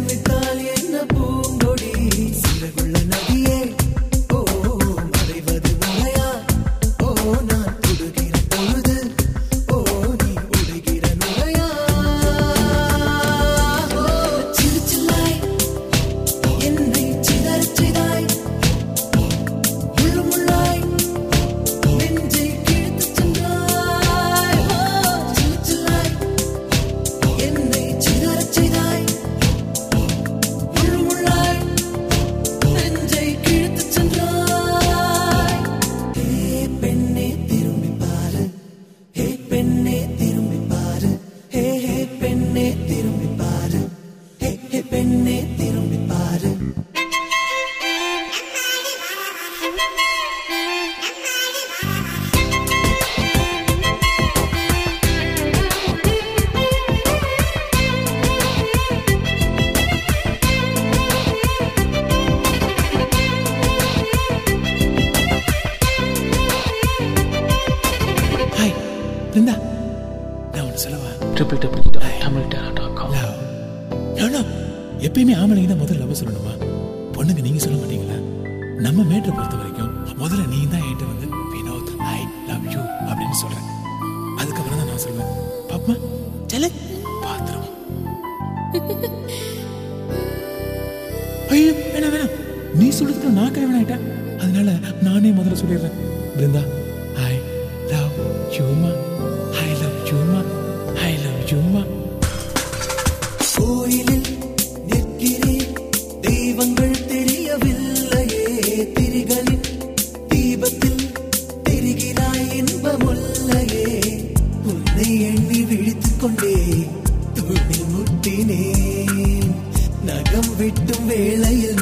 விட்டால் என்ன பூங்கொடி சிறகுள்ள நதியே ஓ மறைவது முறையா ஓ நான் தொடுகிற பொழுது ஓ நீ உடைகிற நுழையா சிறுச்சில்லாய் என்னை சிதறச் செய்தாய் முள்ளுமுள்ளாய் நெஞ்சை கிழித்துச் சென்றாய் சிறுச்சில்லாய் என்னை சிதறச் செய்தாய் முள்ளுமுள்ளாய் நெஞ்சை கிழித்துச் சென்றாய் ஹே பெண்ணே திரும்பி பாரு ஹே பெண்ணே திரும்பி பாரு ஹே ஹே பெண்ணே திரும்பி பாரு ஹே ஹே பெண்ணே திரும்பி பாரு ஹாய் பிருந்தா நான் ஒன்று சொல்லவா www.tamilterra.com. எப்பயுமே ஆம்பளைங்க தான் முதல்ல லவ் சொல்லணுமா? பொண்ணுங்க நீங்க சொல்ல மாட்டீங்களா? நம்ம மேட்டரை பொறுத்த வரைக்கும் முதல்ல நீ தான் என்கிட்ட வந்து வினோத் ஐ லவ் யூ அப்படின்னு சொல்றேன். அதுக்கப்புறம் தான் நான் சொல்லுவேன் பாப்பா செல்ல பாத்துரும். ஐயோ வேணாம் வேணாம், நீ சொல்றதுக்கு நான் கைவினாயிட்டேன். அதனால நானே முதல்ல சொல்லிடுறேன். பிருந்தா ஐ லவ் யூமா, ஐ லவ் யூமா, ஐ லவ் யூமா. கோயிலில் நிற்கிறேன் தெய்வங்கள் தெரியவில்லையே திரிகளின் தீபத்தில் தெரிகிறாய் இன்பமுல்லையே உன்னை எண்ணி விழித்துக் கொண்டே தூணில் முட்டினேன் நகம் வெட்டும் வேளையில்